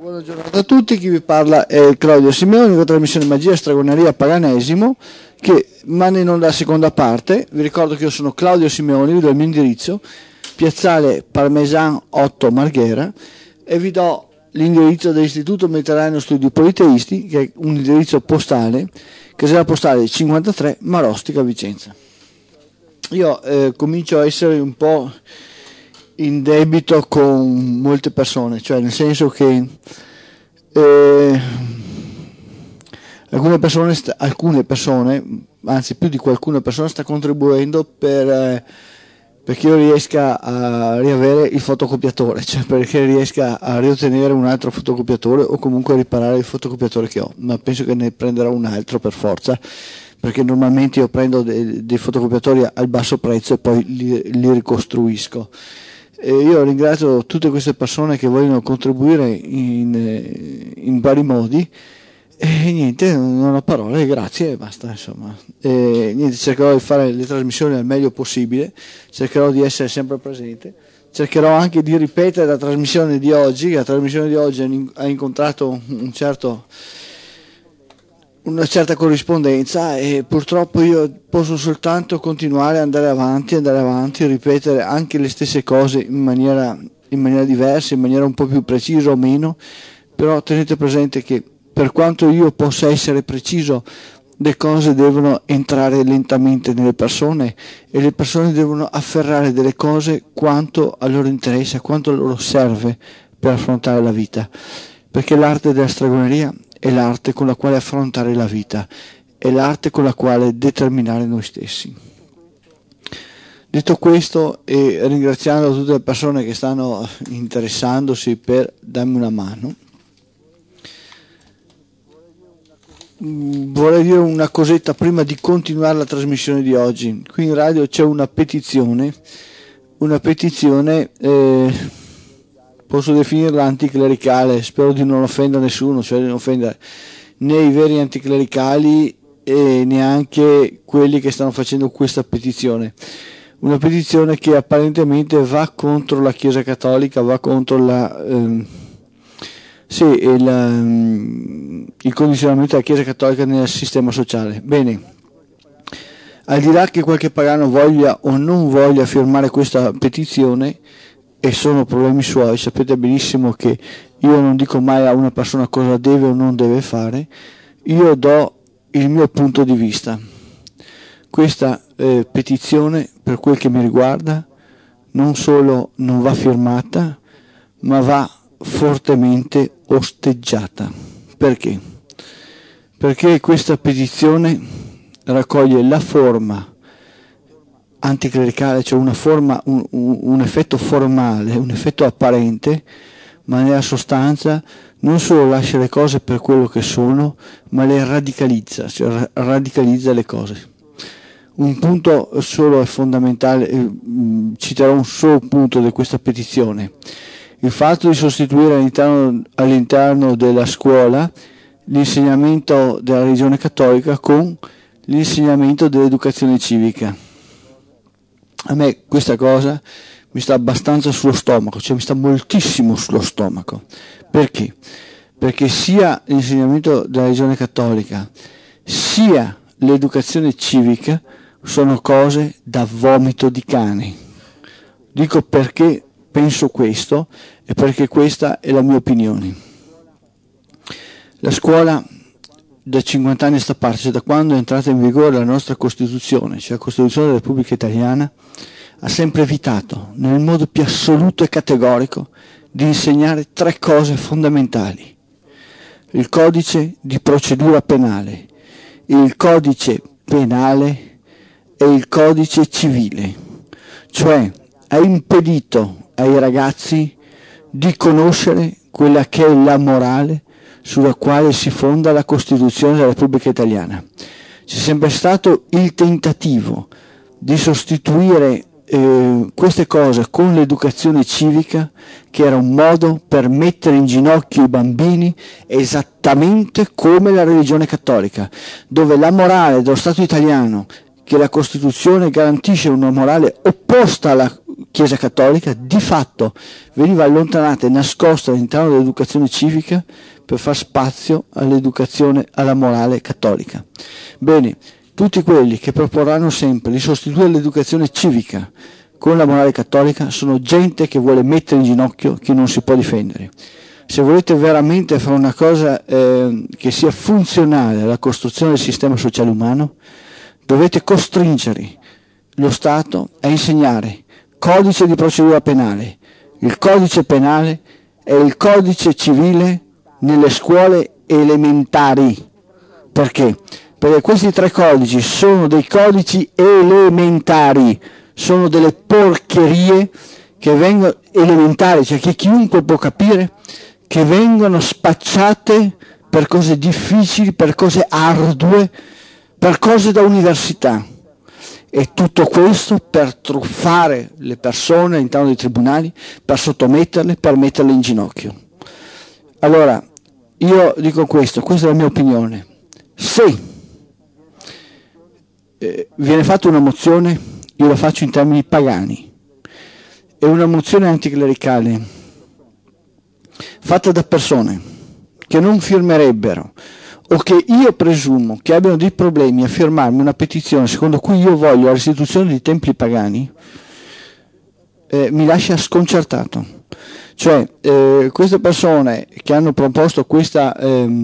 Buona giornata a tutti, chi vi parla è Claudio Simeoni con trasmissione Magia, Stregoneria, Paganesimo che manda in onda la seconda parte. Vi ricordo che io sono Claudio Simeoni, vi do il mio indirizzo, Piazzale Parmesan 8 Marghera, e vi do l'indirizzo dell'Istituto Mediterraneo Studi Politeisti, che è un indirizzo postale, casella postale 53 Marostica Vicenza. Io comincio a essere un po' in debito con molte persone, cioè nel senso che alcune persone, anzi più di qualcuna persona sta contribuendo perché io riesca a riavere il fotocopiatore, cioè perché riesca a riottenere un altro fotocopiatore o comunque a riparare il fotocopiatore che ho, ma penso che ne prenderò un altro per forza, perché normalmente io prendo dei fotocopiatori al basso prezzo e poi li ricostruisco. Io ringrazio tutte queste persone che vogliono contribuire in vari modi e niente, non ho parole, grazie e basta, insomma. Niente, cercherò di fare le trasmissioni al meglio possibile, cercherò di essere sempre presente, cercherò anche di ripetere la trasmissione di oggi. La trasmissione di oggi ha incontrato una certa corrispondenza e purtroppo io posso soltanto continuare ad andare avanti, ripetere anche le stesse cose in maniera diversa, in maniera un po' più precisa o meno, però tenete presente che per quanto io possa essere preciso, le cose devono entrare lentamente nelle persone e le persone devono afferrare delle cose quanto a loro interessa, quanto a loro serve per affrontare la vita, perché l'arte della stregoneria è l'arte con la quale affrontare la vita, è l'arte con la quale determinare noi stessi. Detto questo, e ringraziando tutte le persone che stanno interessandosi per darmi una mano, vorrei dire una cosetta prima di continuare la trasmissione di oggi. Qui in radio c'è una petizione, posso definirla anticlericale, spero di non offendere nessuno, cioè di non offendere né i veri anticlericali e neanche quelli che stanno facendo questa petizione. Una petizione che apparentemente va contro la Chiesa Cattolica, va contro il condizionamento della Chiesa Cattolica nel sistema sociale. Bene, al di là che qualche pagano voglia o non voglia firmare questa petizione, e sono problemi suoi, sapete benissimo che io non dico mai a una persona cosa deve o non deve fare, io do il mio punto di vista. Questa petizione, per quel che mi riguarda, non solo non va firmata, ma va fortemente osteggiata. Perché? Perché questa petizione raccoglie la forma anticlericale, cioè una forma, un effetto formale, un effetto apparente, ma nella sostanza non solo lascia le cose per quello che sono, ma le radicalizza, cioè radicalizza le cose. Un punto solo è fondamentale, citerò un solo punto di questa petizione: il fatto di sostituire all'interno della scuola l'insegnamento della religione cattolica con l'insegnamento dell'educazione civica. A me questa cosa mi sta abbastanza sullo stomaco, cioè mi sta moltissimo sullo stomaco. Perché? Perché sia l'insegnamento della religione cattolica sia l'educazione civica sono cose da vomito di cane. Dico perché penso questo e perché questa è la mia opinione. La scuola da 50 anni a sta parte, cioè da quando è entrata in vigore la nostra Costituzione, cioè la Costituzione della Repubblica Italiana, ha sempre evitato, nel modo più assoluto e categorico, di insegnare tre cose fondamentali: il codice di procedura penale, il codice penale e il codice civile, cioè ha impedito ai ragazzi di conoscere quella che è la morale sulla quale si fonda la Costituzione della Repubblica Italiana. C'è sempre stato il tentativo di sostituire queste cose con l'educazione civica, che era un modo per mettere in ginocchio i bambini, esattamente come la religione cattolica, dove la morale dello Stato italiano, che la Costituzione garantisce una morale opposta alla Chiesa Cattolica di fatto veniva allontanata e nascosta all'interno dell'educazione civica per far spazio all'educazione, alla morale cattolica. Bene, tutti quelli che proporranno sempre di sostituire l'educazione civica con la morale cattolica sono gente che vuole mettere in ginocchio chi non si può difendere. Se volete veramente fare una cosa che sia funzionale alla costruzione del sistema sociale umano, dovete costringere lo Stato a insegnare codice di procedura penale. Il codice penale è il codice civile nelle scuole elementari. Perché? Perché questi 3 codici sono dei codici elementari, sono delle porcherie che vengono elementari, cioè che chiunque può capire, che vengono spacciate per cose difficili, per cose ardue, per cose da università. E tutto questo per truffare le persone all'interno dei tribunali, per sottometterle, per metterle in ginocchio. Allora, io dico questa è la mia opinione. Se viene fatta una mozione, io la faccio in termini pagani, è una mozione anticlericale fatta da persone che non firmerebbero o che io presumo che abbiano dei problemi a firmarmi una petizione secondo cui io voglio la restituzione di templi pagani, mi lascia sconcertato. Cioè, queste persone che hanno proposto questa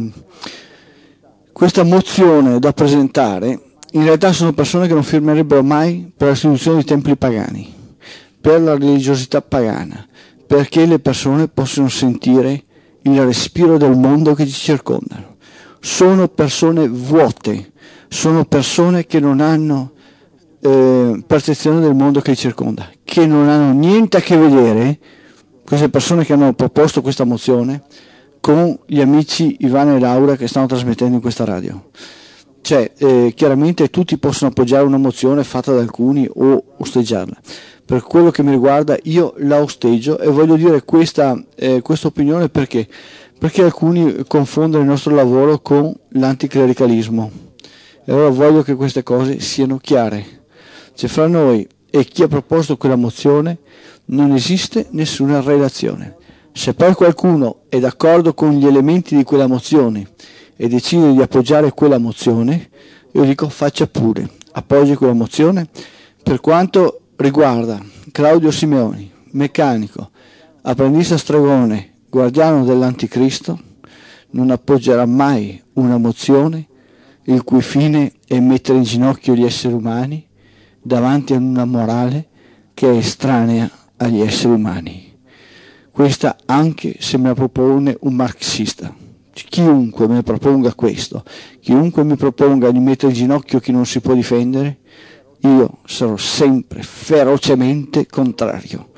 mozione da presentare, in realtà sono persone che non firmerebbero mai per la restituzione di templi pagani, per la religiosità pagana, perché le persone possono sentire il respiro del mondo che ci circondano. Sono persone vuote, sono persone che non hanno percezione del mondo che li circonda, che non hanno niente a che vedere, queste persone che hanno proposto questa mozione, con gli amici Ivano e Laura che stanno trasmettendo in questa radio. Cioè, chiaramente tutti possono appoggiare una mozione fatta da alcuni o osteggiarla. Per quello che mi riguarda, io la osteggio e voglio dire questa opinione perché alcuni confondono il nostro lavoro con l'anticlericalismo. E allora voglio che queste cose siano chiare. Cioè, fra noi e chi ha proposto quella mozione non esiste nessuna relazione. Se poi qualcuno è d'accordo con gli elementi di quella mozione e decide di appoggiare quella mozione, io dico faccia pure, appoggi quella mozione. Per quanto riguarda Claudio Simeoni, meccanico, apprendista stregone, guardiano dell'anticristo, non appoggerà mai una mozione il cui fine è mettere in ginocchio gli esseri umani davanti a una morale che è estranea agli esseri umani. Questa anche se me la propone un marxista. Chiunque me proponga questo, chiunque mi proponga di mettere in ginocchio chi non si può difendere, io sarò sempre ferocemente contrario.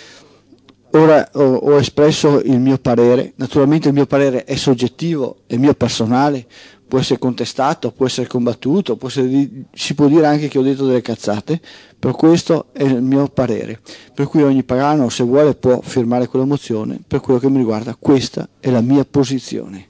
Ora ho espresso il mio parere, naturalmente il mio parere è soggettivo, è mio personale, può essere contestato, può essere combattuto, si può dire anche che ho detto delle cazzate, per questo è il mio parere. Per cui ogni pagano, se vuole, può firmare quella mozione, per quello che mi riguarda questa è la mia posizione.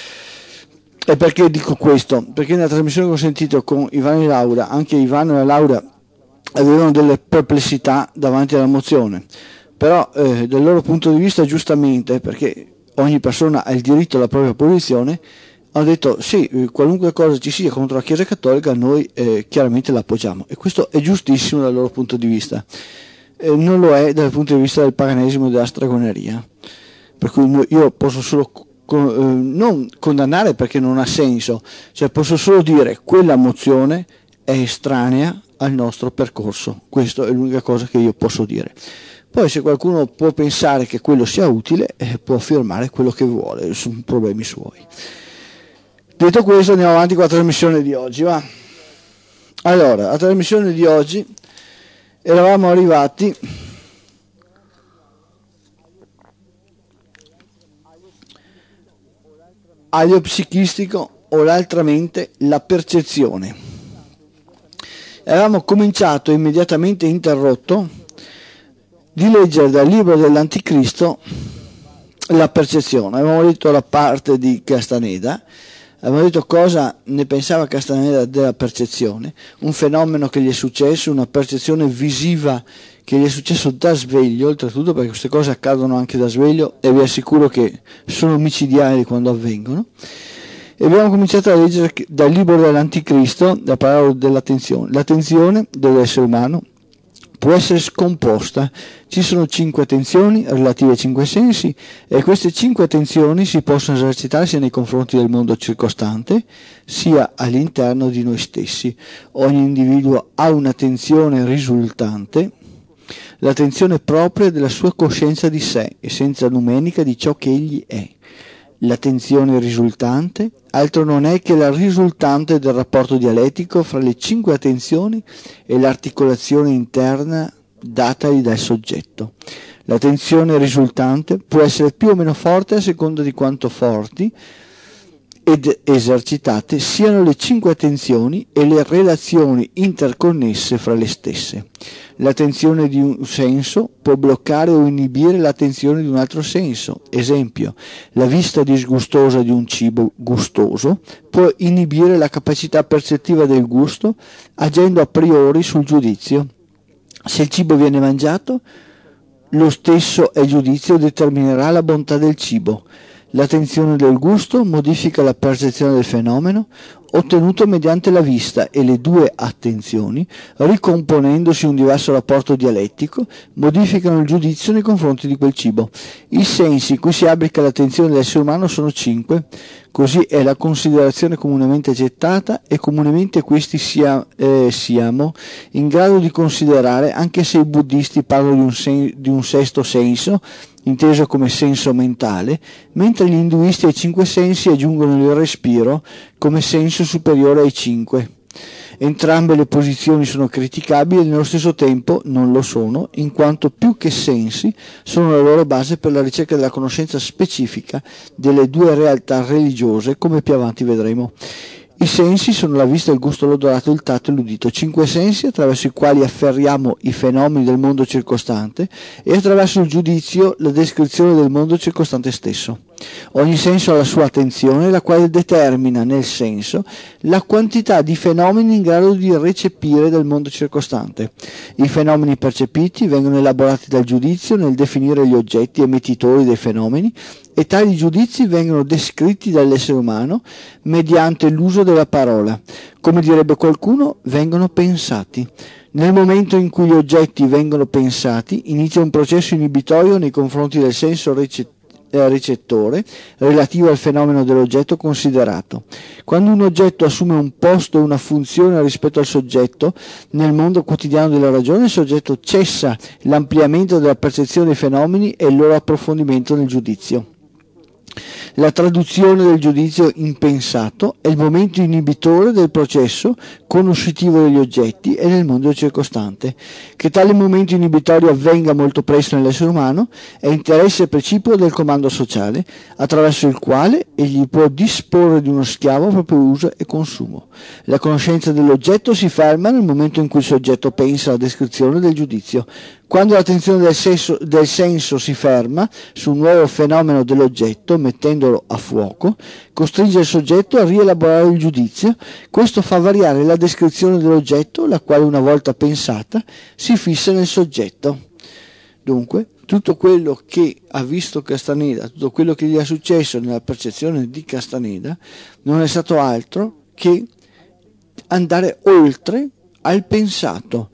E perché dico questo? Perché nella trasmissione che ho sentito con Ivano e Laura, anche Ivano e Laura avevano delle perplessità davanti alla mozione, però dal loro punto di vista giustamente, perché ogni persona ha il diritto alla propria posizione, hanno detto sì, qualunque cosa ci sia contro la Chiesa Cattolica noi chiaramente la appoggiamo, e questo è giustissimo dal loro punto di vista. Non lo è dal punto di vista del paganesimo e della stregoneria, per cui io posso solo non condannare perché non ha senso, cioè posso solo dire quella mozione è estranea al nostro percorso, questa è l'unica cosa che io posso dire. Poi se qualcuno può pensare che quello sia utile, può firmare quello che vuole, sono problemi suoi. Detto questo, andiamo avanti con la trasmissione di oggi, va? Allora, la trasmissione di oggi eravamo arrivati all'io psichistico o l'altra mente, la percezione. Avevamo cominciato immediatamente interrotto di leggere dal libro dell'Anticristo la percezione. Avevamo letto la parte di Castaneda, avevamo detto cosa ne pensava Castaneda della percezione, un fenomeno che gli è successo, una percezione visiva che gli è successo da sveglio, oltretutto, perché queste cose accadono anche da sveglio e vi assicuro che sono micidiali quando avvengono. E abbiamo cominciato a leggere dal libro dell'Anticristo la parola dell'attenzione. L'attenzione dell'essere umano può essere scomposta. Ci sono 5 attenzioni relative ai 5 sensi e queste 5 attenzioni si possono esercitare sia nei confronti del mondo circostante sia all'interno di noi stessi. Ogni individuo ha un'attenzione risultante, l'attenzione propria della sua coscienza di sé, essenza numenica di ciò che egli è. L'attenzione risultante altro non è che la risultante del rapporto dialettico fra le 5 attenzioni e l'articolazione interna datagli dal soggetto. L'attenzione risultante può essere più o meno forte a seconda di quanto forti ed esercitate siano le 5 attenzioni e le relazioni interconnesse fra le stesse. L'attenzione di un senso può bloccare o inibire l'attenzione di un altro senso. Esempio, la vista disgustosa di un cibo gustoso può inibire la capacità percettiva del gusto agendo a priori sul giudizio. Se il cibo viene mangiato, lo stesso giudizio determinerà la bontà del cibo. L'attenzione del gusto modifica la percezione del fenomeno ottenuto mediante la vista e le 2 attenzioni, ricomponendosi un diverso rapporto dialettico, modificano il giudizio nei confronti di quel cibo. I sensi cui si applica l'attenzione dell'essere umano sono 5, così è la considerazione comunemente gettata e comunemente questi siamo in grado di considerare, anche se i buddisti parlano di un sesto senso, inteso come senso mentale, mentre gli induisti ai 5 sensi aggiungono il respiro come senso superiore ai 5. Entrambe le posizioni sono criticabili e nello stesso tempo non lo sono, in quanto più che sensi sono la loro base per la ricerca della conoscenza specifica delle 2 realtà religiose, come più avanti vedremo. I sensi sono la vista, il gusto, l'odorato, il tatto e l'udito, 5 sensi attraverso i quali afferriamo i fenomeni del mondo circostante e attraverso il giudizio la descrizione del mondo circostante stesso. Ogni senso ha la sua attenzione, la quale determina nel senso la quantità di fenomeni in grado di recepire del mondo circostante. I fenomeni percepiti vengono elaborati dal giudizio nel definire gli oggetti emettitori dei fenomeni e tali giudizi vengono descritti dall'essere umano mediante l'uso della parola. Come direbbe qualcuno, vengono pensati. Nel momento in cui gli oggetti vengono pensati, inizia un processo inibitorio nei confronti del senso ricettore relativo al fenomeno dell'oggetto considerato. Quando un oggetto assume un posto e una funzione rispetto al soggetto nel mondo quotidiano della ragione, il soggetto cessa l'ampliamento della percezione dei fenomeni e il loro approfondimento nel giudizio. La traduzione del giudizio in pensato è il momento inibitore del processo conoscitivo degli oggetti e nel mondo circostante. Che tale momento inibitorio avvenga molto presto nell'essere umano è interesse precipuo del comando sociale, attraverso il quale egli può disporre di uno schiavo a proprio uso e consumo. La conoscenza dell'oggetto si ferma nel momento in cui il soggetto pensa alla descrizione del giudizio. Quando l'attenzione del senso si ferma su un nuovo fenomeno dell'oggetto, mettendolo a fuoco, costringe il soggetto a rielaborare il giudizio. Questo fa variare la descrizione dell'oggetto, la quale una volta pensata si fissa nel soggetto. Dunque, tutto quello che ha visto Castaneda, tutto quello che gli è successo nella percezione di Castaneda, non è stato altro che andare oltre al pensato,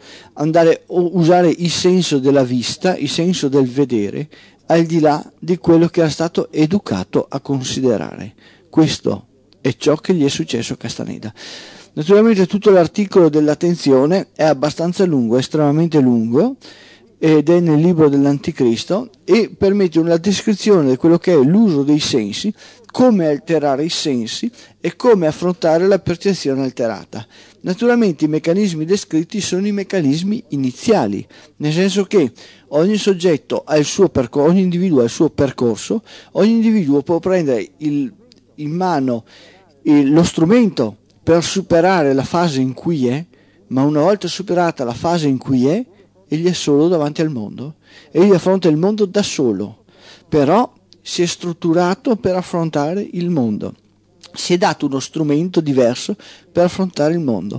usare il senso della vista, il senso del vedere, al di là di quello che era stato educato a considerare. Questo è ciò che gli è successo a Castaneda. Naturalmente tutto l'articolo dell'attenzione è abbastanza lungo, estremamente lungo, ed è nel libro dell'Anticristo e permette una descrizione di quello che è l'uso dei sensi, come alterare i sensi e come affrontare la percezione alterata. Naturalmente i meccanismi descritti sono i meccanismi iniziali, nel senso che ogni soggetto ha il suo percorso, ogni individuo ha il suo percorso, ogni individuo può prendere in mano lo strumento per superare la fase in cui è, ma una volta superata la fase in cui è, egli è solo davanti al mondo, egli affronta il mondo da solo, però si è strutturato per affrontare il mondo, si è dato uno strumento diverso per affrontare il mondo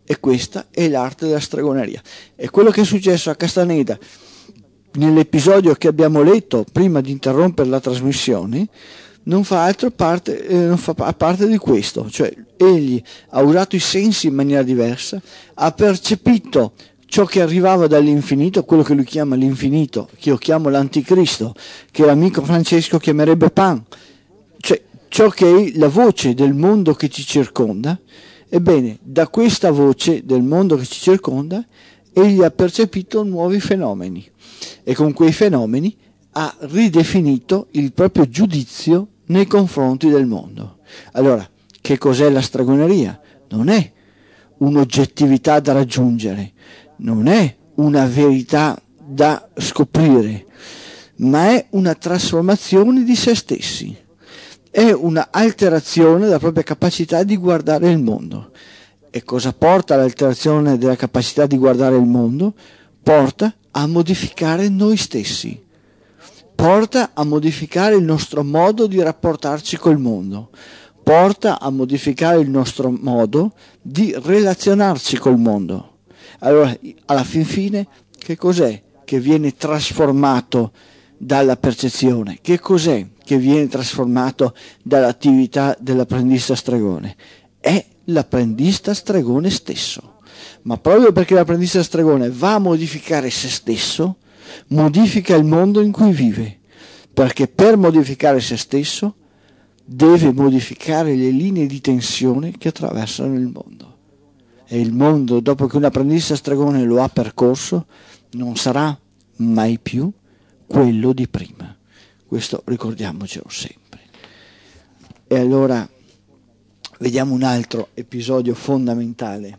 E questa è l'arte della stregoneria. E quello che è successo a Castaneda nell'episodio che abbiamo letto prima di interrompere la trasmissione non fa parte di questo, cioè egli ha usato i sensi in maniera diversa, ha percepito ciò che arrivava dall'infinito, quello che lui chiama l'infinito, che io chiamo l'anticristo, che l'amico Francesco chiamerebbe Pan, cioè ciò che è la voce del mondo che ci circonda. Ebbene, da questa voce del mondo che ci circonda egli ha percepito nuovi fenomeni e con quei fenomeni ha ridefinito il proprio giudizio nei confronti del mondo. Allora, che cos'è la stregoneria? Non è un'oggettività da raggiungere, non è una verità da scoprire, ma è una trasformazione di se stessi, è una alterazione della propria capacità di guardare il mondo. E cosa porta all'alterazione della capacità di guardare il mondo? Porta a modificare noi stessi, porta a modificare il nostro modo di rapportarci col mondo, porta a modificare il nostro modo di relazionarci col mondo. Allora, alla fin fine, che cos'è che viene trasformato dalla percezione? Che cos'è che viene trasformato dall'attività dell'apprendista stregone? È l'apprendista stregone stesso. Ma proprio perché l'apprendista stregone va a modificare se stesso, modifica il mondo in cui vive, perché per modificare se stesso deve modificare le linee di tensione che attraversano il mondo. E il mondo, dopo che un apprendista stregone lo ha percorso, non sarà mai più quello di prima. Questo ricordiamocelo sempre. E allora vediamo un altro episodio fondamentale,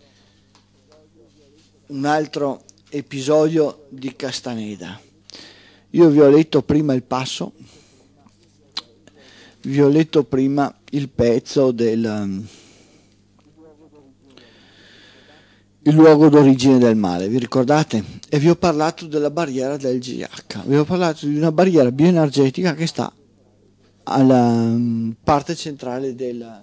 un altro episodio di Castaneda. Io vi ho letto prima il passo, vi ho letto prima il pezzo del il luogo d'origine del male, vi ricordate? E vi ho parlato della barriera del GH, vi ho parlato di una barriera bioenergetica che sta alla parte centrale del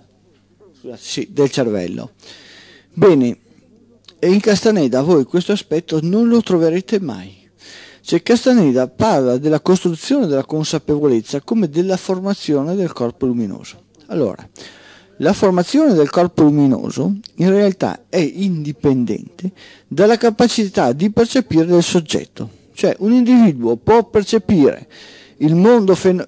cervello. Bene, e in Castaneda voi questo aspetto non lo troverete mai. Cioè Castaneda parla della costruzione della consapevolezza come della formazione del corpo luminoso. Allora, la formazione del corpo luminoso in realtà è indipendente dalla capacità di percepire del soggetto. Cioè un individuo può percepire il mondo i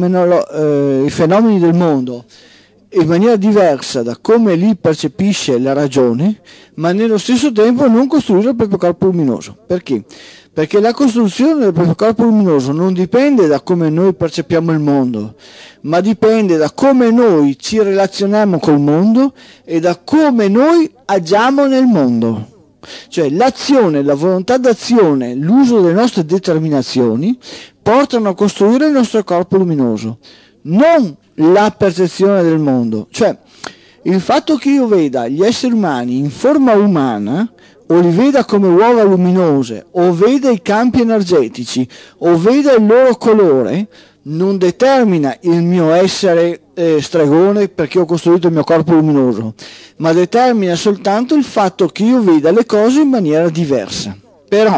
fenomeni del mondo in maniera diversa da come li percepisce la ragione, ma nello stesso tempo non costruire il proprio corpo luminoso. Perché? Perché la costruzione del proprio corpo luminoso non dipende da come noi percepiamo il mondo, ma dipende da come noi ci relazioniamo col mondo e da come noi agiamo nel mondo. Cioè l'azione, la volontà d'azione, l'uso delle nostre determinazioni portano a costruire il nostro corpo luminoso, non la percezione del mondo. Cioè il fatto che io veda gli esseri umani in forma umana, o li veda come uova luminose, o veda i campi energetici, o veda il loro colore, non determina il mio essere stregone perché ho costruito il mio corpo luminoso, ma determina soltanto il fatto che io veda le cose in maniera diversa. Però,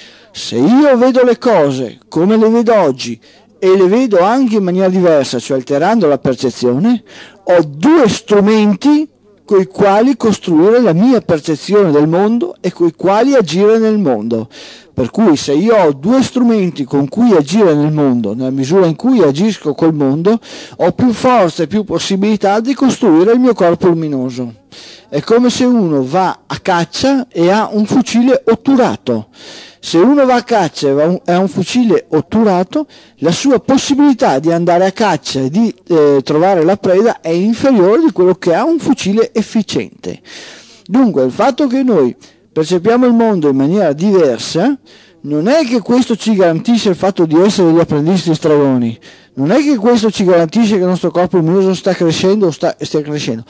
se io vedo le cose come le vedo oggi, e le vedo anche in maniera diversa, cioè alterando la percezione, ho due strumenti coi quali costruire la mia percezione del mondo e coi quali agire nel mondo. Per cui se io ho due strumenti con cui agire nel mondo, nella misura in cui agisco col mondo, ho più forza e più possibilità di costruire il mio corpo luminoso. È come se uno va a caccia e ha un fucile otturato. Se uno va a caccia e ha un fucile otturato, la sua possibilità di andare a caccia e di trovare la preda è inferiore di quello che ha un fucile efficiente. Dunque il fatto che noi percepiamo il mondo in maniera diversa non è che questo ci garantisce il fatto di essere degli apprendisti stregoni, non è che questo ci garantisce che il nostro corpo luminoso sta crescendo o stia crescendo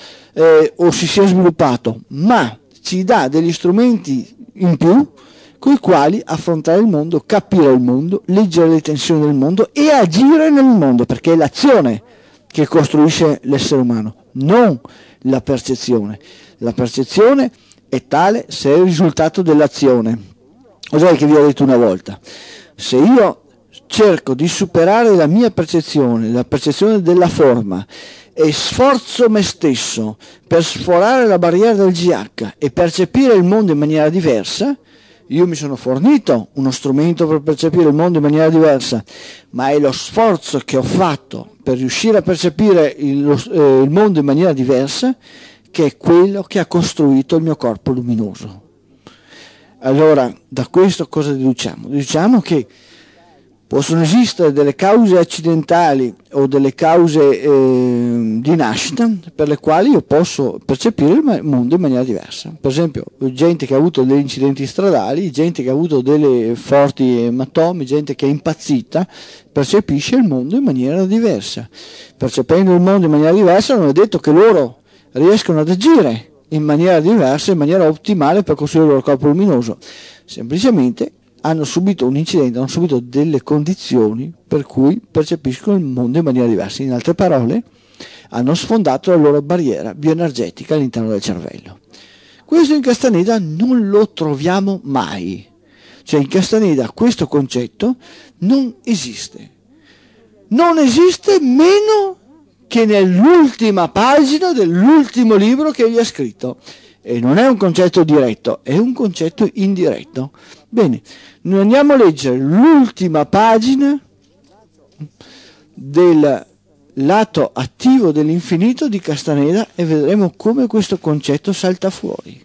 o si sia sviluppato, ma ci dà degli strumenti in più con i quali affrontare il mondo, capire il mondo, leggere le tensioni del mondo e agire nel mondo, perché è l'azione che costruisce l'essere umano, non la percezione. La percezione è tale se è il risultato dell'azione. Cos'è che vi ho detto una volta? Se io cerco di superare la mia percezione, la percezione della forma, e sforzo me stesso per sforare la barriera del GH e percepire il mondo in maniera diversa, io mi sono fornito uno strumento per percepire il mondo in maniera diversa, ma è lo sforzo che ho fatto per riuscire a percepire il mondo in maniera diversa che è quello che ha costruito il mio corpo luminoso. Allora, da questo cosa deduciamo? Deduciamo che possono esistere delle cause accidentali o delle cause di nascita per le quali io posso percepire il mondo in maniera diversa. Per esempio, gente che ha avuto degli incidenti stradali, gente che ha avuto delle forti ematomi, gente che è impazzita, percepisce il mondo in maniera diversa. Percependo il mondo in maniera diversa non è detto che loro riescono ad agire in maniera diversa, in maniera ottimale per costruire il loro corpo luminoso. Semplicemente hanno subito un incidente, hanno subito delle condizioni per cui percepiscono il mondo in maniera diversa. In altre parole, hanno sfondato la loro barriera bioenergetica all'interno del cervello. Questo in Castaneda non lo troviamo mai. Cioè in Castaneda questo concetto non esiste. Non esiste meno che nell'ultima pagina dell'ultimo libro che egli ha scritto. E non è un concetto diretto, è un concetto indiretto. Bene, noi andiamo a leggere l'ultima pagina del lato attivo dell'infinito di Castaneda e vedremo come questo concetto salta fuori.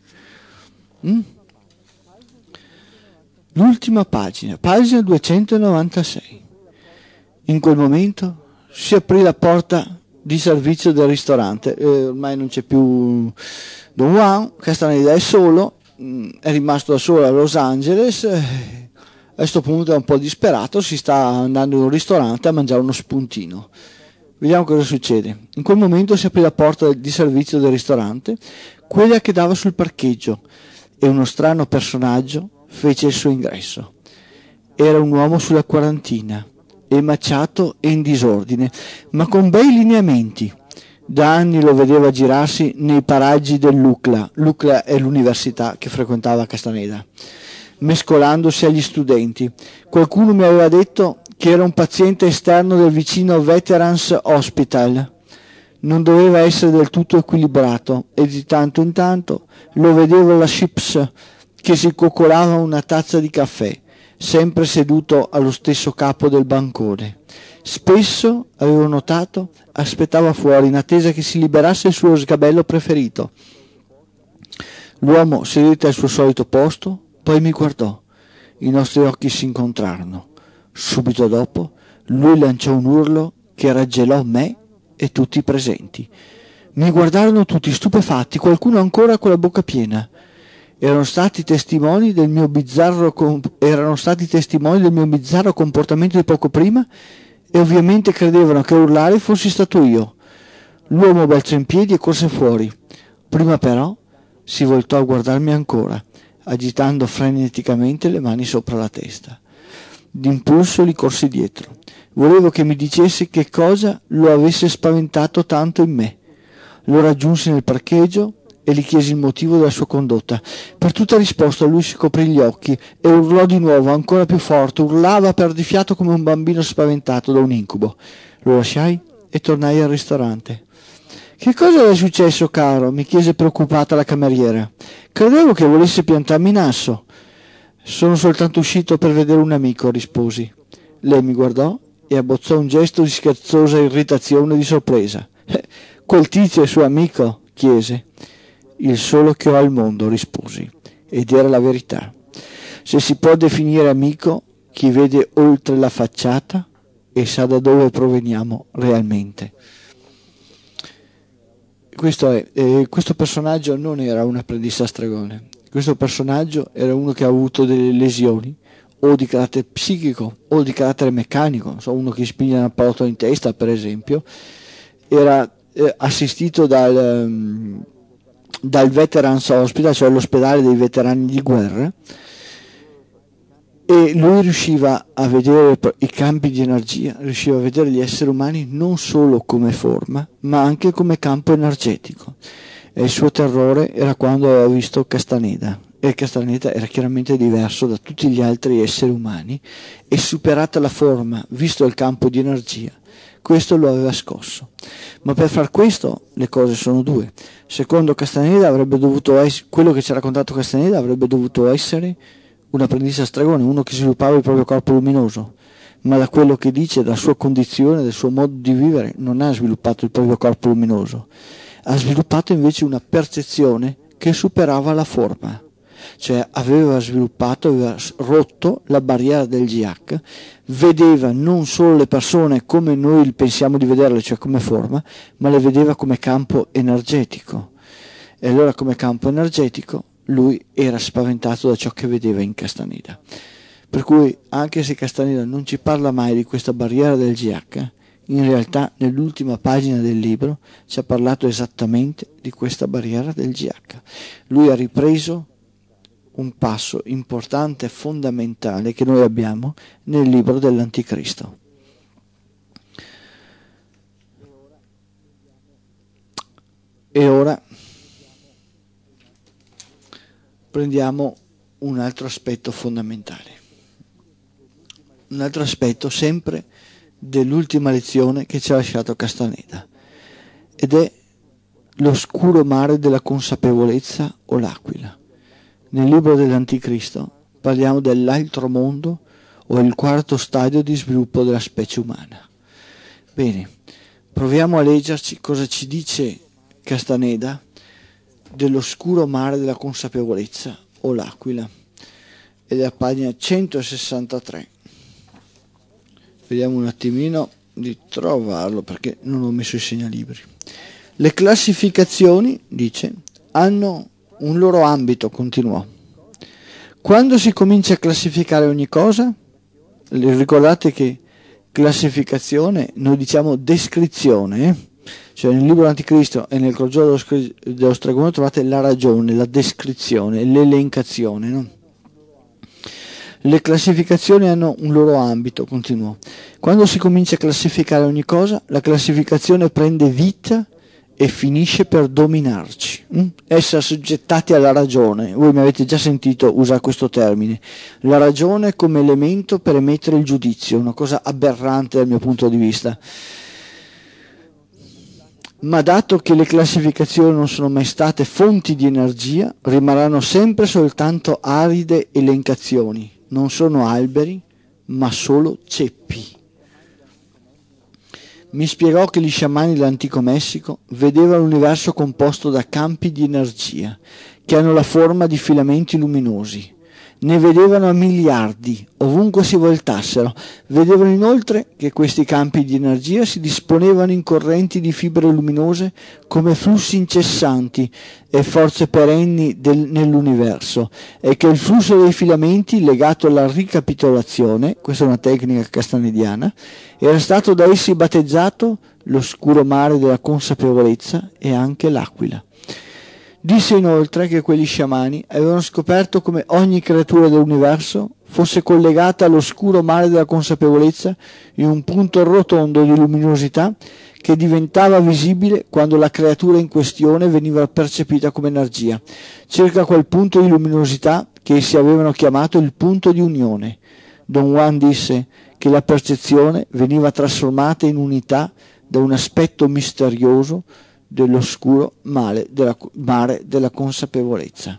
L'ultima pagina 296. In quel momento si aprì la porta di servizio del ristorante, ormai non c'è più Don Juan, Castaneda è solo, è rimasto da solo a Los Angeles, a questo punto è un po' disperato, si sta andando in un ristorante a mangiare uno spuntino. Vediamo cosa succede. In quel momento si aprì la porta di servizio del ristorante, quella che dava sul parcheggio, e uno strano personaggio fece il suo ingresso. Era un uomo sulla quarantina, emaciato e in disordine, ma con bei lineamenti. Da anni lo vedeva girarsi nei paraggi dell'UCLA. L'UCLA è l'università che frequentava Castaneda, mescolandosi agli studenti. Qualcuno mi aveva detto che era un paziente esterno del vicino Veterans Hospital. Non doveva essere del tutto equilibrato e di tanto in tanto lo vedevo alla Chips che si coccolava una tazza di caffè, sempre seduto allo stesso capo del bancone. Spesso, avevo notato, aspettava fuori in attesa che si liberasse il suo sgabello preferito. L'uomo sedette al suo solito posto, poi mi guardò. I nostri occhi si incontrarono. Subito dopo, lui lanciò un urlo che raggelò me e tutti i presenti. Mi guardarono tutti stupefatti, qualcuno ancora con la bocca piena. Erano stati testimoni del mio bizzarro comportamento di poco prima e ovviamente credevano che a urlare fossi stato io. L'uomo balzò in piedi e corse fuori. Prima però si voltò a guardarmi ancora, agitando freneticamente le mani sopra la testa. D'impulso gli corsi dietro. Volevo che mi dicesse che cosa lo avesse spaventato tanto in me. Lo raggiunsi nel parcheggio e gli chiesi il motivo della sua condotta. Per tutta risposta lui si coprì gli occhi e urlò di nuovo, ancora più forte, urlava a perdifiato come un bambino spaventato da un incubo. Lo lasciai e tornai al ristorante. Che cosa è successo, caro? Mi chiese preoccupata la cameriera. Credevo che volesse piantarmi in asso. Sono soltanto uscito per vedere un amico, risposi. Lei mi guardò e abbozzò un gesto di scherzosa irritazione e di sorpresa. Quel tizio è suo amico? Chiese. Il solo che ho al mondo, risposi, ed era la verità. Se si può definire amico chi vede oltre la facciata e sa da dove proveniamo realmente. Questo personaggio non era un apprendista stregone, questo personaggio era uno che ha avuto delle lesioni o di carattere psichico o di carattere meccanico, uno che spigna una pallottola in testa per esempio, era assistito dal Veterans Hospital, cioè l'ospedale dei veterani di guerra, e lui riusciva a vedere i campi di energia, riusciva a vedere gli esseri umani non solo come forma, ma anche come campo energetico. e il suo terrore era quando aveva visto Castaneda, e Castaneda era chiaramente diverso da tutti gli altri esseri umani, e superata la forma, visto il campo di energia, questo lo aveva scosso. Ma per far questo le cose sono due. Secondo Castaneda avrebbe dovuto quello che ci ha raccontato Castaneda avrebbe dovuto essere un apprendista a stregone, uno che sviluppava il proprio corpo luminoso, ma da quello che dice, dalla sua condizione, del suo modo di vivere, non ha sviluppato il proprio corpo luminoso, ha sviluppato invece una percezione che superava la forma, cioè aveva rotto la barriera del GH, vedeva non solo le persone come noi pensiamo di vederle, cioè come forma, ma le vedeva come campo energetico. E allora come campo energetico lui era spaventato da ciò che vedeva in Castaneda. Per cui anche se Castaneda non ci parla mai di questa barriera del GH, in realtà nell'ultima pagina del libro ci ha parlato esattamente di questa barriera del GH. Lui ha ripreso un passo importante e fondamentale che noi abbiamo nel libro dell'Anticristo. E ora prendiamo un altro aspetto fondamentale, un altro aspetto sempre dell'ultima lezione che ci ha lasciato Castaneda, ed è l'oscuro mare della consapevolezza o l'aquila. Nel libro dell'Anticristo parliamo dell'altro mondo o il quarto stadio di sviluppo della specie umana. Bene, proviamo a leggerci cosa ci dice Castaneda dell'oscuro mare della consapevolezza o l'aquila, ed è a pagina 163. Vediamo un attimino di trovarlo perché non ho messo i segnalibri. Le classificazioni, dice, hanno un loro ambito, continuò. Quando si comincia a classificare ogni cosa, ricordate che classificazione noi diciamo descrizione, cioè nel libro dell'Anticristo e nel Crogiolo dello Stregone trovate la ragione, la descrizione, l'elencazione, no? Le classificazioni hanno un loro ambito, continuò. Quando si comincia a classificare ogni cosa, la classificazione prende vita e finisce per dominarci, essere assoggettati alla ragione. Voi mi avete già sentito usare questo termine, la ragione come elemento per emettere il giudizio, una cosa aberrante dal mio punto di vista. Ma dato che le classificazioni non sono mai state fonti di energia, rimarranno sempre soltanto aride elencazioni, non sono alberi, ma solo ceppi. Mi spiegò che gli sciamani dell'antico Messico vedevano l'universo composto da campi di energia, che hanno la forma di filamenti luminosi. Ne vedevano a miliardi, ovunque si voltassero. Vedevano inoltre che questi campi di energia si disponevano in correnti di fibre luminose come flussi incessanti e forze perenni nell'universo, e che il flusso dei filamenti, legato alla ricapitolazione, questa è una tecnica castanediana, era stato da essi battezzato l'oscuro mare della consapevolezza e anche l'aquila. Disse inoltre che quegli sciamani avevano scoperto come ogni creatura dell'universo fosse collegata all'oscuro mare della consapevolezza in un punto rotondo di luminosità che diventava visibile quando la creatura in questione veniva percepita come energia, circa quel punto di luminosità che essi avevano chiamato il punto di unione. Don Juan disse che la percezione veniva trasformata in unità da un aspetto misterioso dell'oscuro mare della consapevolezza.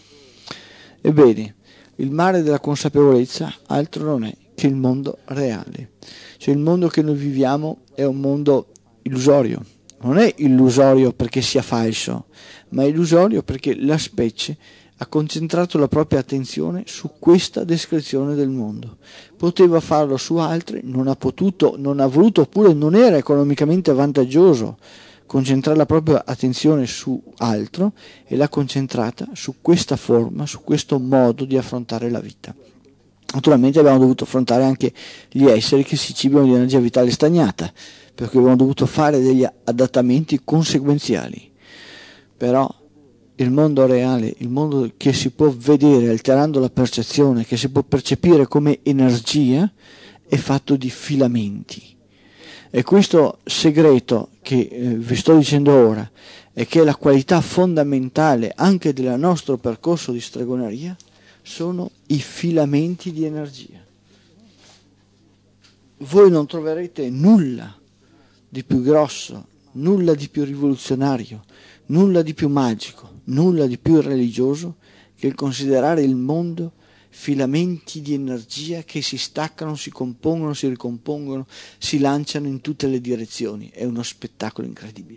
Ebbene, il mare della consapevolezza altro non è che il mondo reale, cioè il mondo che noi viviamo è un mondo illusorio. Non è illusorio perché sia falso, ma è illusorio perché la specie ha concentrato la propria attenzione su questa descrizione del mondo. Poteva farlo su altri, non ha potuto, non ha voluto, oppure non era economicamente vantaggioso concentrare la propria attenzione su altro, e l'ha concentrata su questa forma, su questo modo di affrontare la vita. Naturalmente abbiamo dovuto affrontare anche gli esseri che si cibano di energia vitale stagnata, perché abbiamo dovuto fare degli adattamenti conseguenziali. Però il mondo reale, il mondo che si può vedere alterando la percezione, che si può percepire come energia, è fatto di filamenti. E questo segreto che vi sto dicendo ora e che è la qualità fondamentale anche del nostro percorso di stregoneria, sono i filamenti di energia. Voi non troverete nulla di più grosso, nulla di più rivoluzionario, nulla di più magico, nulla di più religioso che il considerare il mondo filamenti di energia che si staccano, si compongono, si ricompongono, si lanciano in tutte le direzioni. È uno spettacolo incredibile.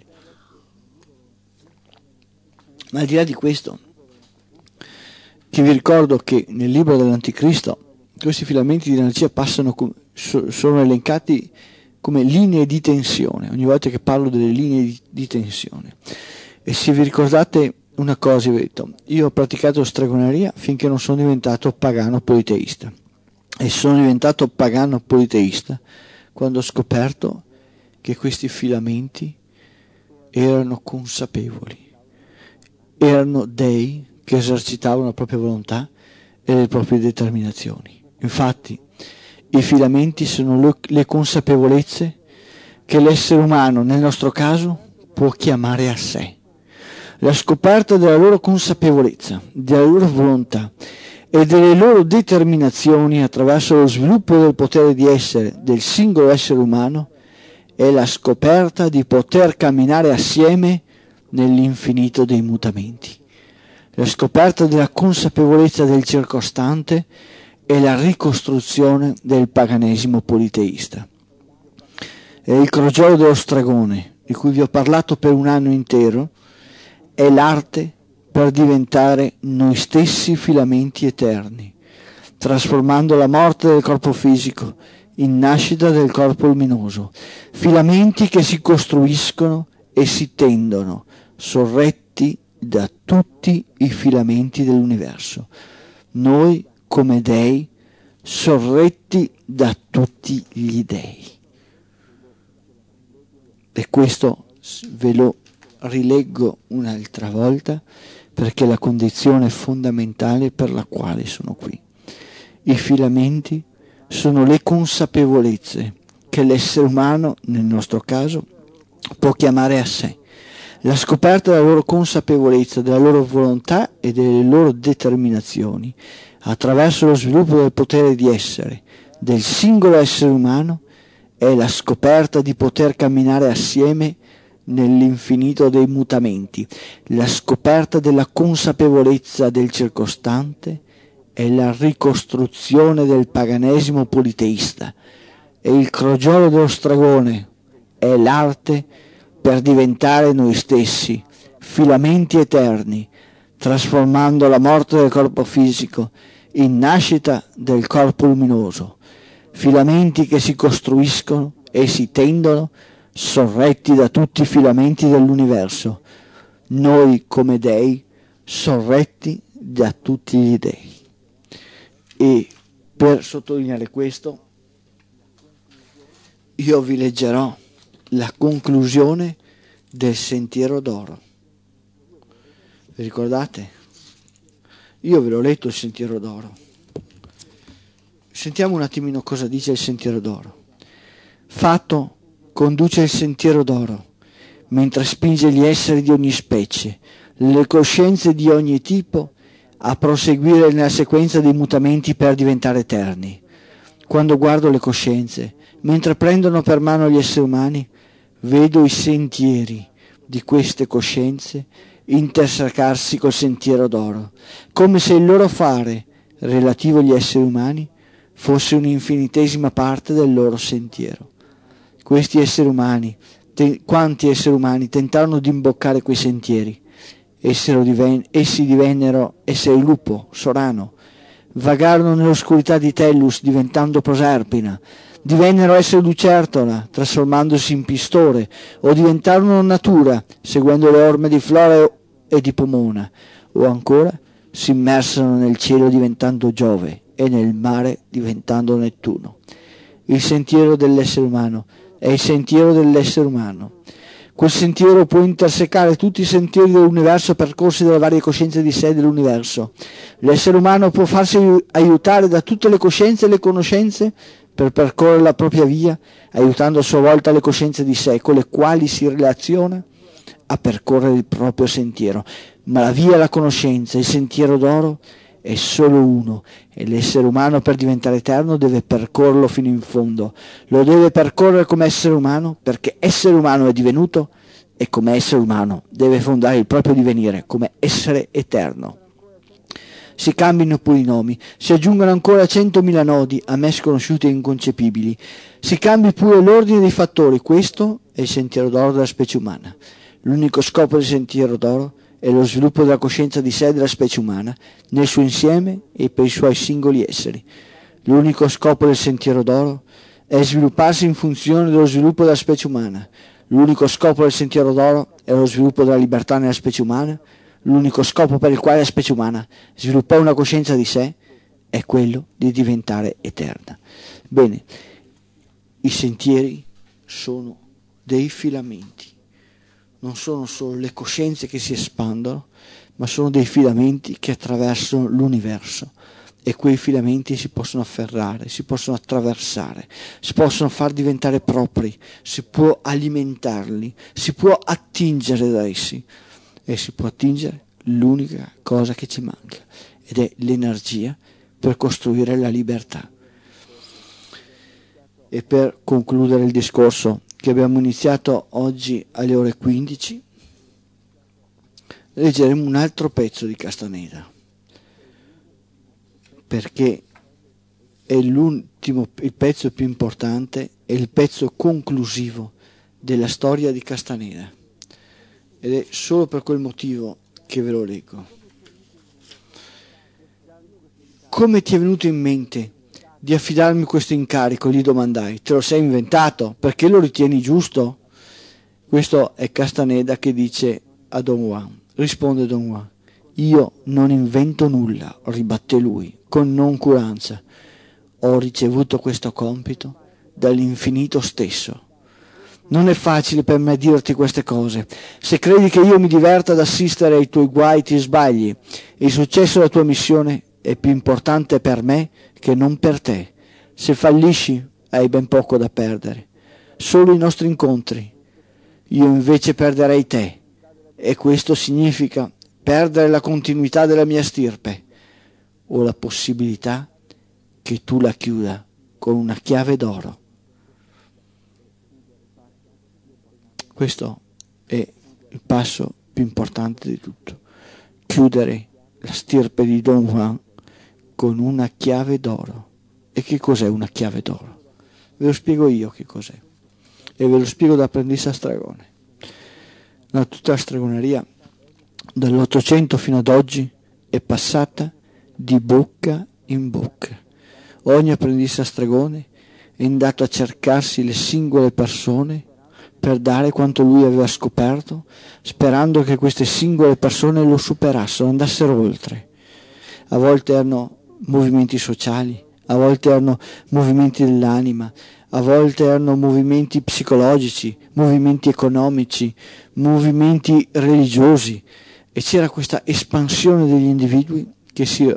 Ma al di là di questo, che vi ricordo che nel libro dell'Anticristo questi filamenti di energia sono elencati come linee di tensione, ogni volta che parlo delle linee di tensione. E se vi ricordate una cosa, vi ho detto, io ho praticato stregoneria finché non sono diventato pagano politeista, e sono diventato pagano politeista quando ho scoperto che questi filamenti erano consapevoli, erano dei che esercitavano la propria volontà e le proprie determinazioni. Infatti i filamenti sono le consapevolezze che l'essere umano, nel nostro caso, può chiamare a sé. La scoperta della loro consapevolezza, della loro volontà e delle loro determinazioni attraverso lo sviluppo del potere di essere del singolo essere umano è la scoperta di poter camminare assieme nell'infinito dei mutamenti. La scoperta della consapevolezza del circostante è la ricostruzione del paganesimo politeista. E il crogiolo dello stregone, di cui vi ho parlato per un anno intero, è l'arte per diventare noi stessi filamenti eterni, trasformando la morte del corpo fisico in nascita del corpo luminoso, filamenti che si costruiscono e si tendono, sorretti da tutti i filamenti dell'universo. Noi, come dei, sorretti da tutti gli dei. E questo ve lo rileggo un'altra volta perché è la condizione fondamentale per la quale sono qui. I filamenti sono le consapevolezze che l'essere umano, nel nostro caso, può chiamare a sé. La scoperta della loro consapevolezza, della loro volontà e delle loro determinazioni attraverso lo sviluppo del potere di essere del singolo essere umano è la scoperta di poter camminare assieme nell'infinito dei mutamenti. La scoperta della consapevolezza del circostante è la ricostruzione del paganesimo politeista, e il crogiolo dello stregone è l'arte per diventare noi stessi filamenti eterni, trasformando la morte del corpo fisico in nascita del corpo luminoso, filamenti che si costruiscono e si tendono, sorretti da tutti i filamenti dell'universo, noi come dei, sorretti da tutti gli dei. E per sottolineare questo, io vi leggerò la conclusione del Sentiero d'Oro. Vi ricordate? Io ve l'ho letto il Sentiero d'Oro. Sentiamo un attimino cosa dice il Sentiero d'Oro. Fatto conduce il Sentiero d'Oro, mentre spinge gli esseri di ogni specie, le coscienze di ogni tipo, a proseguire nella sequenza dei mutamenti per diventare eterni. Quando guardo le coscienze, mentre prendono per mano gli esseri umani, vedo i sentieri di queste coscienze intersecarsi col Sentiero d'Oro, come se il loro fare relativo agli esseri umani fosse un'infinitesima parte del loro sentiero. Questi esseri umani, quanti esseri umani tentarono di imboccare quei sentieri? Essi divennero esseri lupo, sorano, vagarono nell'oscurità di Tellus diventando Proserpina, divennero esseri lucertola trasformandosi in pistore, o diventarono natura seguendo le orme di Flora e di Pomona, o ancora si immersero nel cielo diventando Giove e nel mare diventando Nettuno. Il sentiero dell'essere umano è il sentiero dell'essere umano. Quel sentiero può intersecare tutti i sentieri dell'universo percorsi dalle varie coscienze di sé dell'universo. L'essere umano può farsi aiutare da tutte le coscienze e le conoscenze per percorrere la propria via, aiutando a sua volta le coscienze di sé con le quali si relaziona a percorrere il proprio sentiero. Ma la via alla conoscenza, il sentiero d'oro, è solo uno, e l'essere umano per diventare eterno deve percorrerlo fino in fondo. Lo deve percorrere come essere umano, perché essere umano è divenuto, e come essere umano deve fondare il proprio divenire come essere eterno. Si cambino pure i nomi, si aggiungono ancora 100.000 nodi a me sconosciuti e inconcepibili, si cambi pure l'ordine dei fattori. Questo è il sentiero d'oro della specie umana. L'unico scopo del sentiero d'oro è lo sviluppo della coscienza di sé e della specie umana nel suo insieme e per i suoi singoli esseri. L'unico scopo del sentiero d'oro è svilupparsi in funzione dello sviluppo della specie umana. L'unico scopo del sentiero d'oro è lo sviluppo della libertà nella specie umana. L'unico scopo per il quale la specie umana sviluppa una coscienza di sé è quello di diventare eterna. Bene, i sentieri sono dei filamenti, non sono solo le coscienze che si espandono, ma sono dei filamenti che attraversano l'universo, e quei filamenti si possono afferrare, si possono attraversare, si possono far diventare propri, si può alimentarli, si può attingere da essi, e si può attingere l'unica cosa che ci manca, ed è l'energia per costruire la libertà. E per concludere il discorso che abbiamo iniziato oggi alle ore 15, leggeremo un altro pezzo di Castaneda, perché è il pezzo più importante, è il pezzo conclusivo della storia di Castaneda, ed è solo per quel motivo che ve lo leggo. Come ti è venuto in mente di affidarmi questo incarico? Gli domandai. Te lo sei inventato? Perché lo ritieni giusto? Questo è Castaneda che dice a Don Juan. Risponde Don Juan: io non invento nulla, ribatté lui con noncuranza. Ho ricevuto questo compito dall'infinito stesso. Non è facile per me dirti queste cose. Se credi che io mi diverta ad assistere ai tuoi guai, ti sbagli. Il successo della tua missione è più importante per me che non per te. Se fallisci, hai ben poco da perdere. Solo i nostri incontri. Io invece perderei te, e questo significa perdere la continuità della mia stirpe, o la possibilità che tu la chiuda con una chiave d'oro. Questo è il passo più importante di tutto. Chiudere la stirpe di Don Juan con una chiave d'oro. E che cos'è una chiave d'oro? Ve lo spiego io che cos'è. E ve lo spiego da apprendista stragone. Tutta la stregoneria dall'Ottocento fino ad oggi è passata di bocca in bocca. Ogni apprendista stregone è andato a cercarsi le singole persone per dare quanto lui aveva scoperto, sperando che queste singole persone lo superassero, andassero oltre. A volte erano movimenti sociali, a volte erano movimenti dell'anima, a volte erano movimenti psicologici, movimenti economici, movimenti religiosi, e c'era questa espansione degli individui che si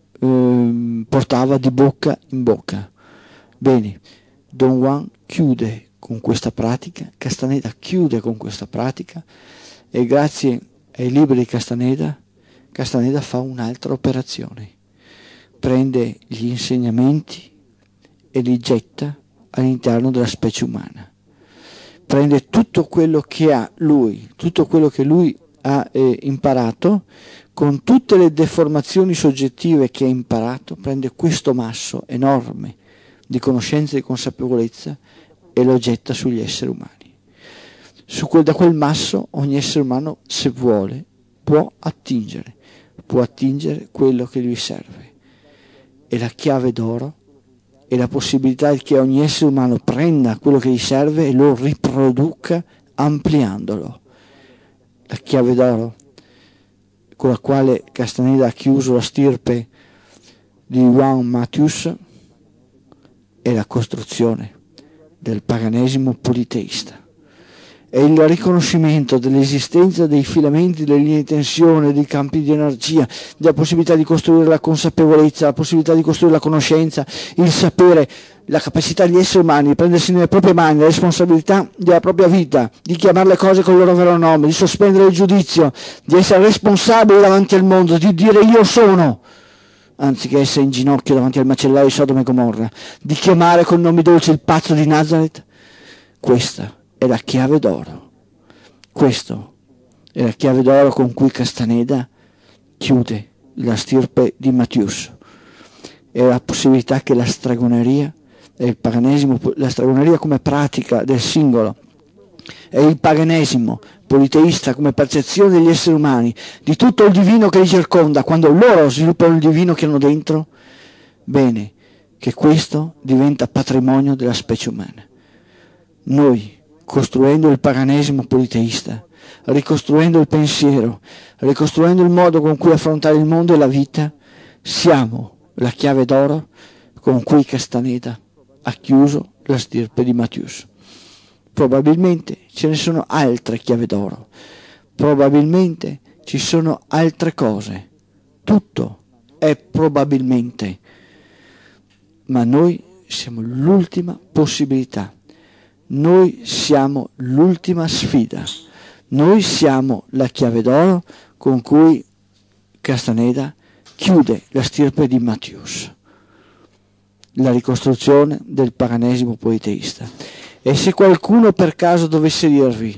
portava di bocca in bocca. Bene, Don Juan chiude con questa pratica, Castaneda chiude con questa pratica, e grazie ai libri di Castaneda fa un'altra operazione. Prende gli insegnamenti e li getta all'interno della specie umana. Prende tutto quello che ha lui, tutto quello che lui ha imparato, con tutte le deformazioni soggettive che ha imparato, prende questo masso enorme di conoscenza e di consapevolezza e lo getta sugli esseri umani. Da quel masso ogni essere umano, se vuole, può attingere quello che gli serve. E la chiave d'oro è la possibilità che ogni essere umano prenda quello che gli serve e lo riproduca ampliandolo. La chiave d'oro con la quale Castaneda ha chiuso la stirpe di Juan Mathius è la costruzione del paganesimo politeista. È il riconoscimento dell'esistenza dei filamenti, delle linee di tensione, dei campi di energia, della possibilità di costruire la consapevolezza, la possibilità di costruire la conoscenza, il sapere, la capacità degli esseri umani di prendersi nelle proprie mani la responsabilità della propria vita, di chiamare le cose con il loro vero nome, di sospendere il giudizio, di essere responsabili davanti al mondo, di dire io sono, anziché essere in ginocchio davanti al macellaio di Sodoma e Gomorra, di chiamare con nomi dolci il pazzo di Nazareth. Questa è la chiave d'oro. Questa è la chiave d'oro con cui Castaneda chiude la stirpe di Mattius. È la possibilità che la stregoneria e il paganesimo, la stregoneria come pratica del singolo e il paganesimo politeista come percezione degli esseri umani, di tutto il divino che li circonda, quando loro sviluppano il divino che hanno dentro, bene, che questo diventa patrimonio della specie umana. Noi, costruendo il paganesimo politeista, ricostruendo il pensiero, ricostruendo il modo con cui affrontare il mondo e la vita, siamo la chiave d'oro con cui Castaneda ha chiuso la stirpe di Mattius. Probabilmente ce ne sono altre chiavi d'oro, probabilmente ci sono altre cose, tutto è probabilmente, ma noi siamo l'ultima possibilità, noi siamo l'ultima sfida, noi siamo la chiave d'oro con cui Castaneda chiude la stirpe di Mattius, la ricostruzione del paganesimo politeista. E se qualcuno per caso dovesse dirvi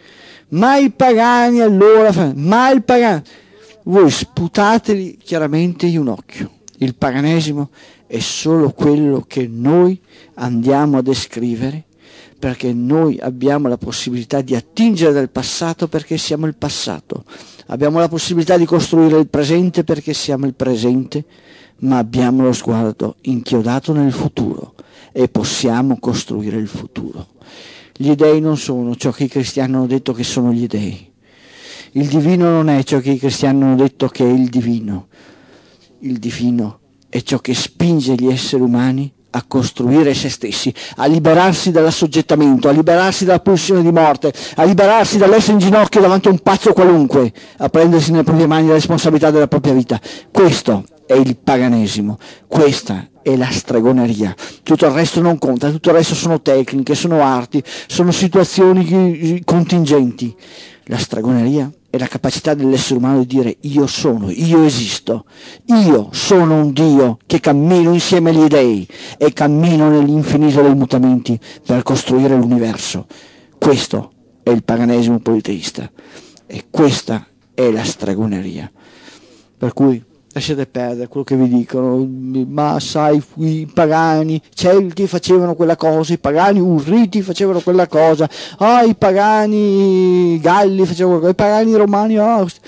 ma i pagani allora, ma il pagano, voi sputateli chiaramente in un occhio. Il paganesimo è solo quello che noi andiamo a descrivere, perché noi abbiamo la possibilità di attingere dal passato perché siamo il passato, abbiamo la possibilità di costruire il presente perché siamo il presente, ma abbiamo lo sguardo inchiodato nel futuro e possiamo costruire il futuro. Gli dei non sono ciò che i cristiani hanno detto che sono gli dei. Il divino non è ciò che i cristiani hanno detto che è il divino. Il divino è ciò che spinge gli esseri umani a costruire se stessi, a liberarsi dall'assoggettamento, a liberarsi dalla pulsione di morte, a liberarsi dall'essere in ginocchio davanti a un pazzo qualunque, a prendersi nelle proprie mani la responsabilità della propria vita. Questo è il paganesimo, questa è la stregoneria. Tutto il resto non conta, tutto il resto sono tecniche, sono arti, sono situazioni contingenti. La stregoneria è la capacità dell'essere umano di dire io sono, io esisto, io sono un Dio che cammino insieme agli dei e cammino nell'infinito dei mutamenti per costruire l'universo. Questo è il paganesimo politeista e questa è la stregoneria. Per cui lasciate perdere quello che vi dicono, ma sai, i pagani celti facevano quella cosa, i pagani urriti facevano quella cosa, i pagani galli facevano quella cosa, i pagani romani,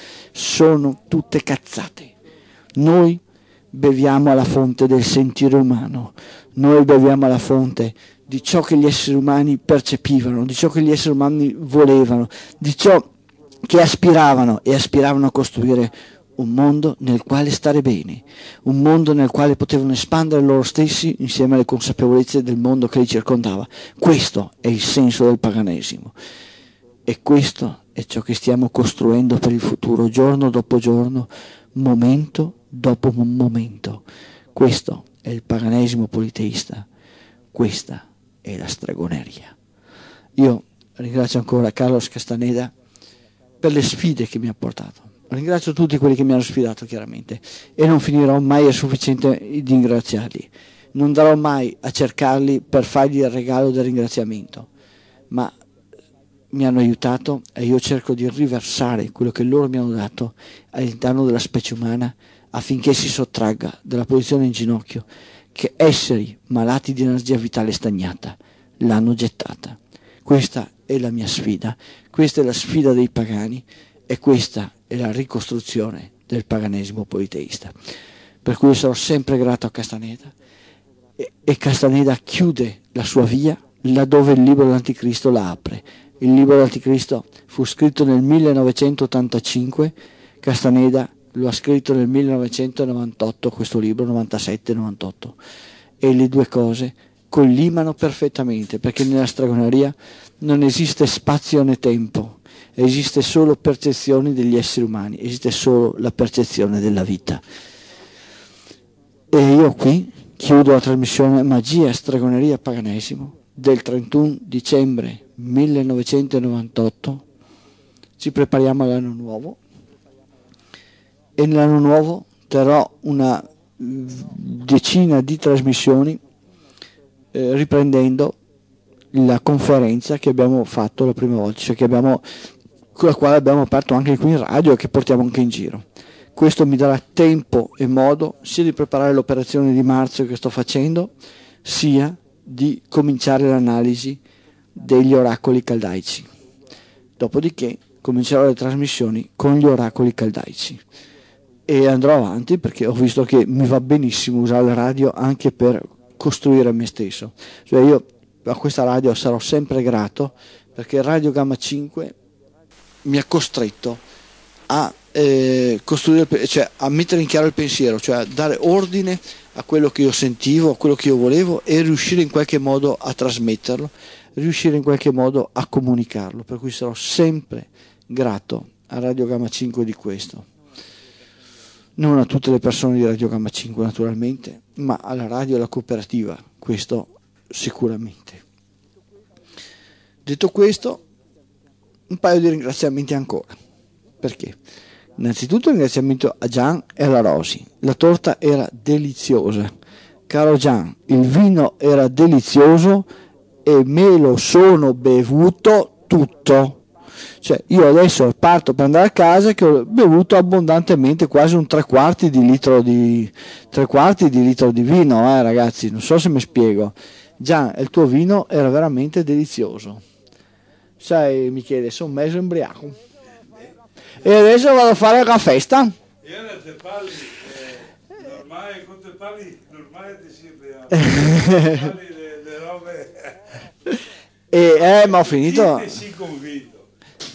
sono tutte cazzate. Noi beviamo alla fonte del sentire umano, noi beviamo alla fonte di ciò che gli esseri umani percepivano, di ciò che gli esseri umani volevano, di ciò che aspiravano a costruire un mondo nel quale stare bene, un mondo nel quale potevano espandere loro stessi insieme alle consapevolezze del mondo che li circondava. Questo è il senso del paganesimo e questo è ciò che stiamo costruendo per il futuro, giorno dopo giorno, momento dopo momento. Questo è il paganesimo politeista, questa è la stregoneria. Io ringrazio ancora Carlos Castaneda per le sfide che mi ha portato. Ringrazio tutti quelli che mi hanno sfidato chiaramente e non finirò mai a sufficiente di ringraziarli, non darò mai a cercarli per fargli il regalo del ringraziamento, ma mi hanno aiutato e io cerco di riversare quello che loro mi hanno dato all'interno della specie umana affinché si sottragga dalla posizione in ginocchio che esseri malati di energia vitale stagnata l'hanno gettata. Questa è la mia sfida, questa è la sfida dei pagani e questa è la ricostruzione del paganesimo politeista. Per cui sarò sempre grato a Castaneda e Castaneda chiude la sua via laddove il libro dell'Anticristo la apre. Il libro dell'Anticristo fu scritto nel 1985, Castaneda lo ha scritto nel 1998, questo libro, 97-98, e le due cose collimano perfettamente, perché nella stregoneria non esiste spazio né tempo, esiste solo percezione degli esseri umani, esiste solo la percezione della vita. E io qui chiudo la trasmissione Magia, Stregoneria, Paganesimo del 31 dicembre 1998. Ci prepariamo all'anno nuovo e nell'anno nuovo terrò una decina di trasmissioni riprendendo la conferenza che abbiamo fatto la prima volta, cioè con la quale abbiamo aperto anche qui in radio e che portiamo anche in giro. Questo mi darà tempo e modo sia di preparare l'operazione di marzo che sto facendo, sia di cominciare l'analisi degli oracoli caldaici. Dopodiché comincerò le trasmissioni con gli oracoli caldaici e andrò avanti perché ho visto che mi va benissimo usare la radio anche per costruire me stesso. Cioè io a questa radio sarò sempre grato perché Radio Gamma 5 mi ha costretto a costruire, cioè a mettere in chiaro il pensiero, cioè a dare ordine a quello che io sentivo, a quello che io volevo e riuscire in qualche modo a trasmetterlo, riuscire in qualche modo a comunicarlo, per cui sarò sempre grato a Radio Gamma 5 di questo. Non a tutte le persone di Radio Gamma 5 naturalmente, ma alla radio e alla cooperativa, questo sicuramente. Detto questo, un paio di ringraziamenti ancora. Perché? Innanzitutto un ringraziamento a Gian e alla Rosi. La torta era deliziosa. Caro Gian, il vino era delizioso e me lo sono bevuto tutto. Cioè io adesso parto per andare a casa che ho bevuto abbondantemente quasi un tre quarti di litro di vino, ragazzi, non so se mi spiego. Gian, il tuo vino era veramente delizioso. Sai Michele, sono mezzo embriaco. E adesso vado a fare la festa. Io non te parli, normale, quando te parli, normale ti si parli le robe. Ma ho finito. Ti sei convinto.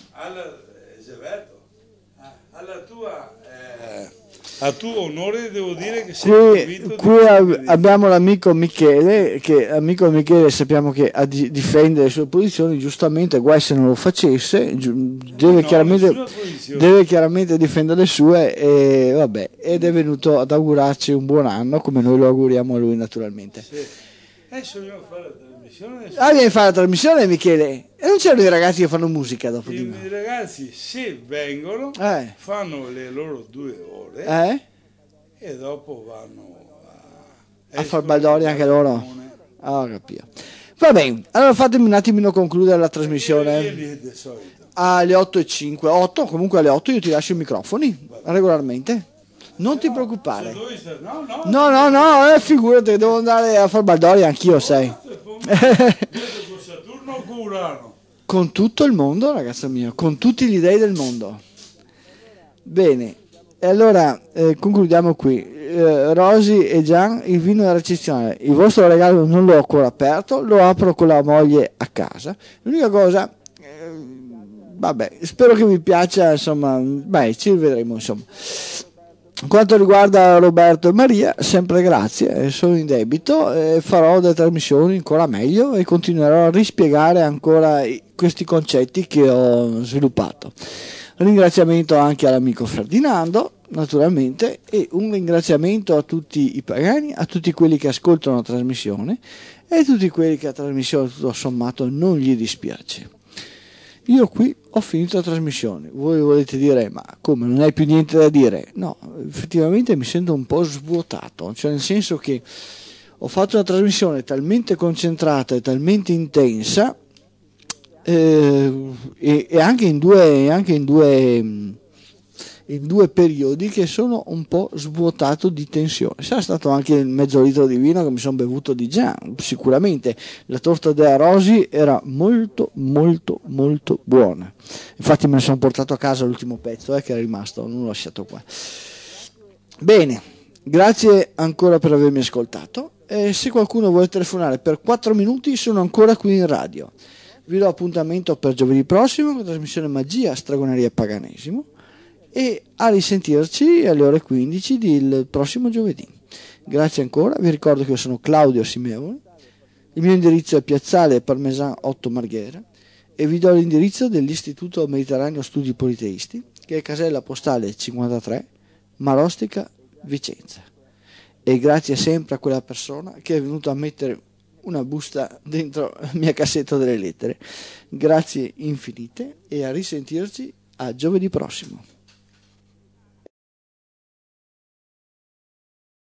A tuo onore devo dire che sei convinto. Qui abbiamo l'amico Michele, che amico Michele sappiamo che difende le sue posizioni, giustamente, guai se non lo facesse, deve chiaramente difendere le sue e vabbè, ed è venuto ad augurarci un buon anno, come noi lo auguriamo a lui naturalmente. Sì. Adesso andiamo a fare la trasmissione. Vieni a fare la trasmissione Michele? E non c'erano i ragazzi che fanno musica dopo di me? I ragazzi se vengono, fanno le loro 2 ore e dopo vanno a far baldoria anche loro. Capito. Va bene, allora fatemi un attimino concludere la trasmissione. Alle 8:05, 8, comunque alle 8 io ti lascio i microfoni regolarmente. Non ti preoccupare. No, figurati, devo andare a far baldoria anch'io, sai. Con tutto il mondo, ragazzo mio, con tutti gli dei del mondo. Bene, e allora concludiamo qui. Rosy e Gian, il vino da recensione. Il vostro regalo non l'ho ancora aperto, lo apro con la moglie a casa. L'unica cosa, vabbè, spero che vi piaccia, insomma, ci rivedremo, insomma. Quanto riguarda Roberto e Maria, sempre grazie, sono in debito, farò delle trasmissioni ancora meglio e continuerò a rispiegare ancora questi concetti che ho sviluppato. Un ringraziamento anche all'amico Ferdinando, naturalmente, e un ringraziamento a tutti i pagani, a tutti quelli che ascoltano la trasmissione e a tutti quelli che la trasmissione tutto sommato non gli dispiace. Io qui ho finito la trasmissione, voi volete dire ma come, non hai più niente da dire? No, effettivamente mi sento un po' svuotato, cioè nel senso che ho fatto una trasmissione talmente concentrata e talmente intensa e anche in due periodi che sono un po' svuotato di tensione. Sarà stato anche il mezzo litro di vino che mi sono bevuto di già, sicuramente. La torta della Rosi era molto molto molto buona, infatti me ne sono portato a casa l'ultimo pezzo che era rimasto, non l'ho lasciato qua. Bene, grazie ancora per avermi ascoltato e se qualcuno vuole telefonare per 4 minuti sono ancora qui in radio. Vi do appuntamento per giovedì prossimo con la trasmissione Magia, Stregoneria e Paganesimo e a risentirci alle ore 15 del prossimo giovedì. Grazie ancora, vi ricordo che io sono Claudio Simeone, il mio indirizzo è Piazzale Parmesan 8 Marghera e vi do l'indirizzo dell'Istituto Mediterraneo Studi Politeisti che è casella postale 53 Marostica Vicenza e grazie sempre a quella persona che è venuta a mettere una busta dentro la mia cassetta delle lettere. Grazie infinite e a risentirci a giovedì prossimo.